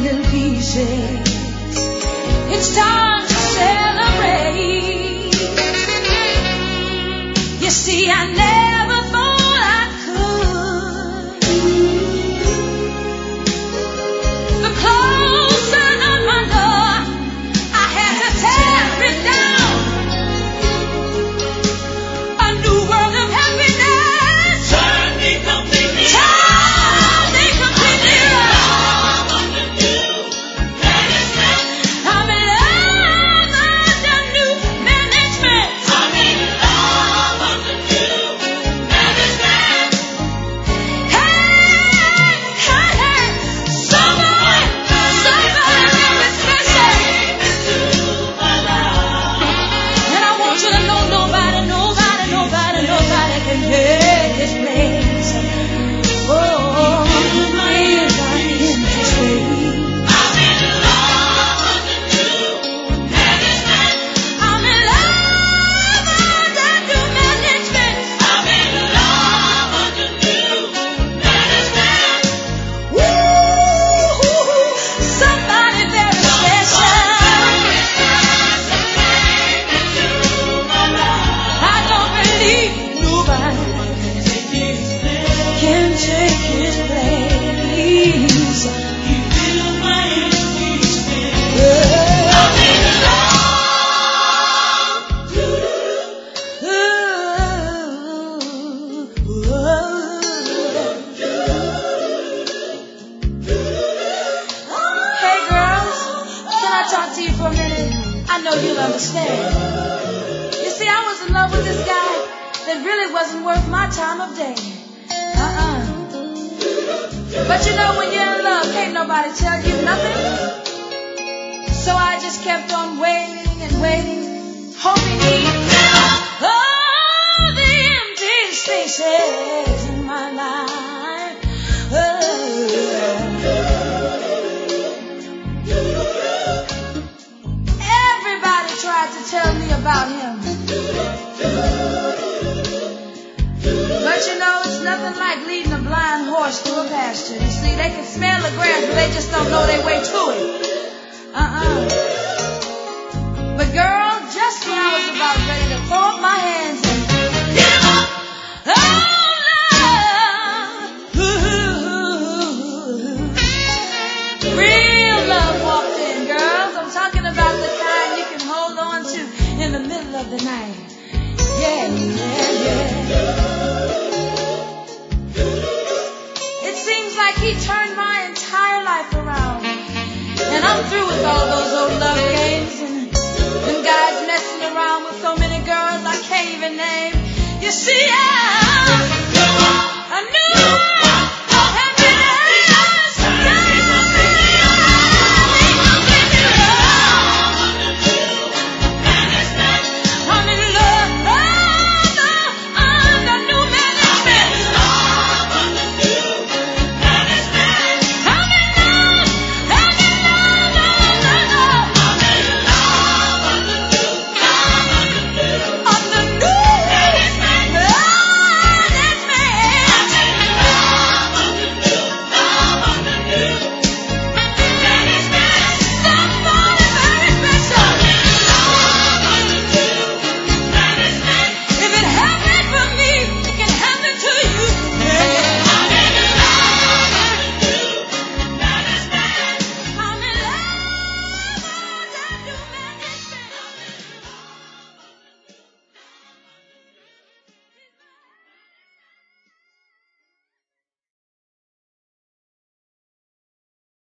in pieces. It's time to celebrate. You see, I never thought I could. The clothes turned on my door, I had to tear it down. A new world of happiness turned me completely around. I'm in love under new management. I'm in love under new management. Hey, hey, hey, somebody very special. And I want you to know nobody can take this place. Oh, my ears are in this way. I'm in love under new management. I'm in love under new management. I'm in love under new management. Woo! Somebody very special. I don't believe nobody can take his place. You feel my impeachment. I'm in love. Hey girls, can I talk to you for a minute? I know you'll understand. You see, I was in love with this guy that really wasn't worth my time of day. But you know, when you're in love, can't nobody tell you nothing. So I just kept on waiting and waiting, hoping he'd fill up all the empty spaces in my life. Everybody tried to tell me about him. But you know, it's nothing like leading a blind horse through a pasture. You see, they can smell the grass, but they just don't know their way to it. But girl, just when I was about ready to throw up my hands and give up love, real love walked in, girls. I'm talking about the kind you can hold on to in the middle of the night. Yeah. It seems like he turned my entire life around. And I'm through with all those old love games and guys messing around with so many girls I can't even name. You see, I'm